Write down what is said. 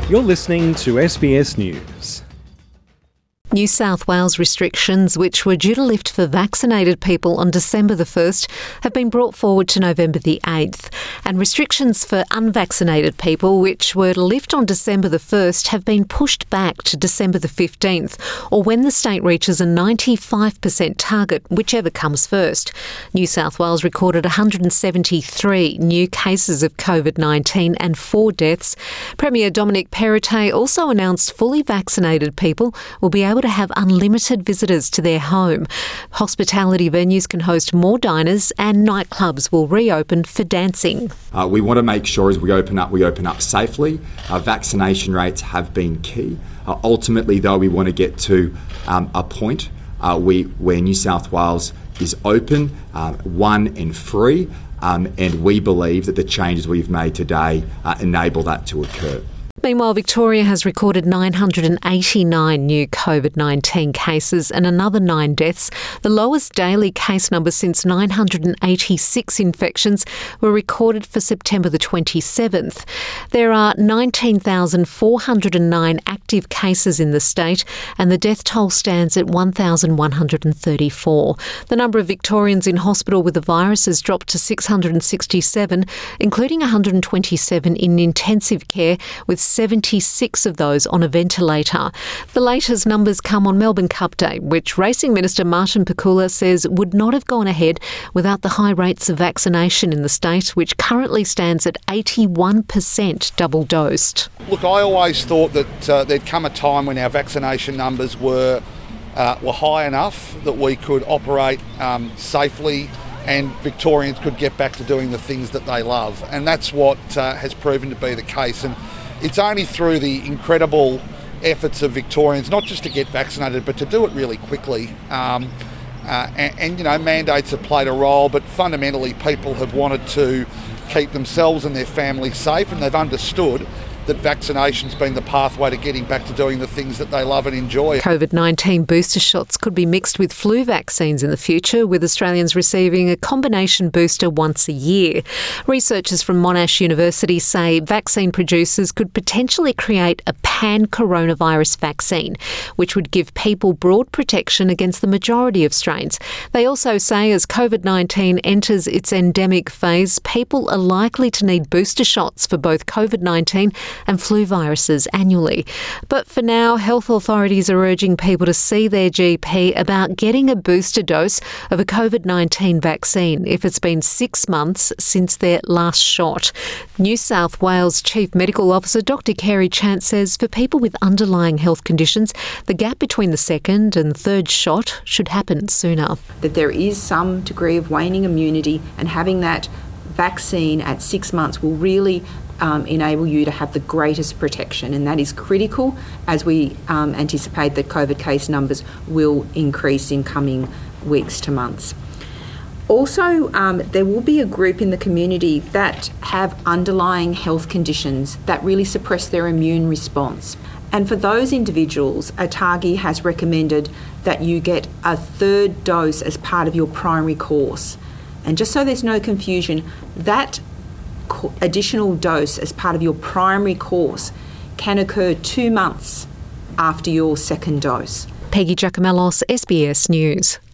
You're listening to SBS News. New South Wales restrictions, which were due to lift for vaccinated people on December the 1st, have been brought forward to November the 8th. And restrictions for unvaccinated people, which were to lift on December the 1st, have been pushed back to December the 15th, or when the state reaches a 95% target, whichever comes first. New South Wales recorded 173 new cases of COVID-19 and 4 deaths. Premier Dominic Perrottet also announced fully vaccinated people will be able to have unlimited visitors to their home. Hospitality venues can host more diners and nightclubs will reopen for dancing. We want to make sure as we open up safely. Vaccination rates have been key. Ultimately, though, we want to get to a point where New South Wales is open, one and free, and we believe that the changes we've made today enable that to occur. Meanwhile, Victoria has recorded 989 new COVID-19 cases and another 9 deaths, the lowest daily case number since 986 infections were recorded for September the 27th. There are 19,409 active cases in the state and the death toll stands at 1,134. The number of Victorians in hospital with the virus has dropped to 667, including 127 in intensive care, with 76 of those on a ventilator. The latest numbers come on Melbourne Cup Day, which Racing Minister Martin Pakula says would not have gone ahead without the high rates of vaccination in the state, which currently stands at 81% double dosed. Look, I always thought that there'd come a time when our vaccination numbers were high enough that we could operate safely and Victorians could get back to doing the things that they love. And that's what has proven to be the case. And it's only through the incredible efforts of Victorians, not just to get vaccinated, but to do it really quickly. Mandates have played a role, but fundamentally people have wanted to keep themselves and their families safe, and they've understood that vaccination's been the pathway to getting back to doing the things that they love and enjoy. COVID-19 booster shots could be mixed with flu vaccines in the future, with Australians receiving a combination booster once a year. Researchers from Monash University say vaccine producers could potentially create a pan-coronavirus vaccine, which would give people broad protection against the majority of strains. They also say as COVID-19 enters its endemic phase, people are likely to need booster shots for both COVID-19 and flu viruses annually. But for now, health authorities are urging people to see their GP about getting a booster dose of a COVID-19 vaccine if it's been 6 months since their last shot. New South Wales Chief Medical Officer Dr Kerry Chant says for people with underlying health conditions, the gap between the second and third shot should happen sooner. That there is some degree of waning immunity, and having that vaccine at 6 months will really enable you to have the greatest protection, and that is critical as we anticipate that COVID case numbers will increase in coming weeks to months. Also, there will be a group in the community that have underlying health conditions that really suppress their immune response. And for those individuals, ATAGI has recommended that you get a 3rd dose as part of your primary course. And just so there's no confusion, that additional dose as part of your primary course can occur 2 months after your 2nd dose. Peggy Giacomellos, SBS News.